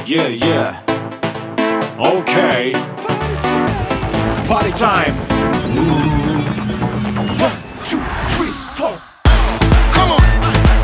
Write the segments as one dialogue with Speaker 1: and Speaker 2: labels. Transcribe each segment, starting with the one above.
Speaker 1: Yeah, yeah. Okay. Party time. 1, 2, 3, 4. Come on.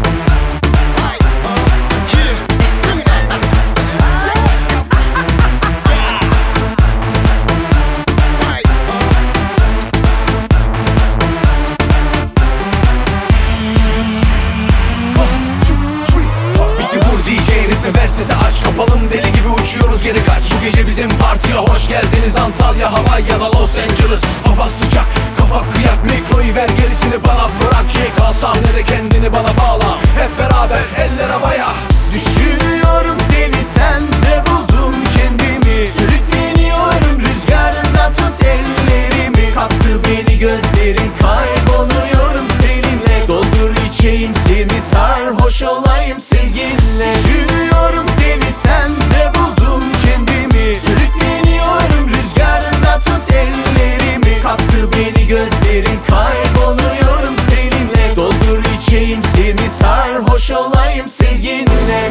Speaker 2: Ver sesi aç, kapalım deli gibi uçuyoruz geri kaç. Bu gece bizim partiye hoş geldiniz. Antalya, Hawaii ya da Los Angeles. Hava sıcak, kafa kıyak, mikroyu ver gerisini bana bırak. YK sahnede kendini bana bağla. Hep beraber eller havaya. Düşünüyorum seni, sende buldum kendimi. Sürükleniyorum rüzgarında, tut ellerimi. Kaptı beni gözlerin, kayboluyorum seninle. Doldur içeyim seni, sarhoş olayım sevginle. Düşünüyorum seni, sende buldum kendimi. Sürükleniyorum rüzgarında, tut ellerimi. Kaptı beni gözlerin, kayboluyorum seninle. Doldur içeyim seni, sarhoş olayım sevginle.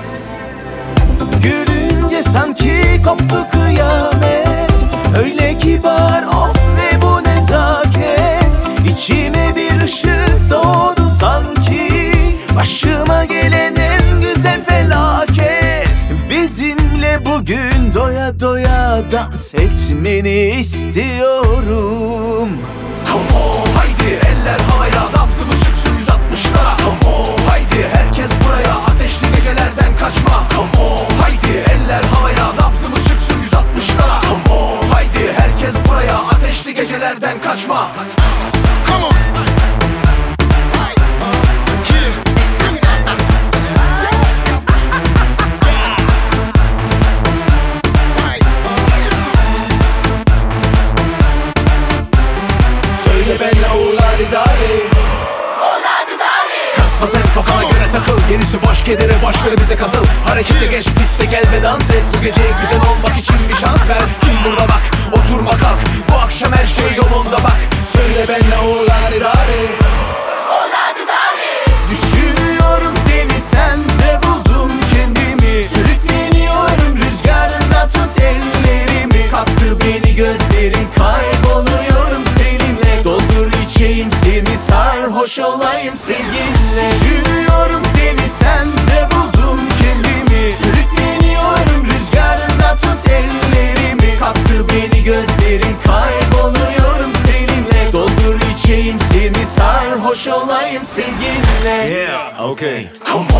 Speaker 2: Gülünce sanki koptu kıyamet. Öyle kibar, of ne bu nezaket. İçime bir ışık doğdu sanki. Başıma gelen en güzel felaket. Bizimle bugün doya doya dans etmeni istiyorum. Come on, haydi eller havaya, nabzımız çıksın 160'lara. Come on, haydi herkes buraya, ateşli gecelerden kaçma. Come on, haydi eller havaya, nabzımız çıksın 160'lara. Come on, haydi herkes buraya, ateşli gecelerden kaçma. Come on. Söyle benle uladidari. Kasma sen kafana göre takıl, gerisi boş, kedere boş ver bize katıl. Harekete geç, piste gel ve dans et. Bu gece güzel olmak için bir şans ver. Kim burada bak, oturma kalk. Bu akşam her şey yolunda bak. Söyle benle uladidari. Düşünüyorum seni, sende buldum kendimi. Sürükleniyorum rüzgarında, tut ellerimi. Kaptı beni gözlerin, kayboluyorum seninle. Doldur içeyim seni, sarhoş olayım sevginle. Düşünüyorum seni, sende buldum kendimi. Sürükleniyorum rüzgarında, tut ellerimi. Kaptı beni gözlerin, kayboluyorum seninle. Doldur içeyim seni, sarhoş olayım sevginle.
Speaker 1: Yeah, okay.
Speaker 2: Come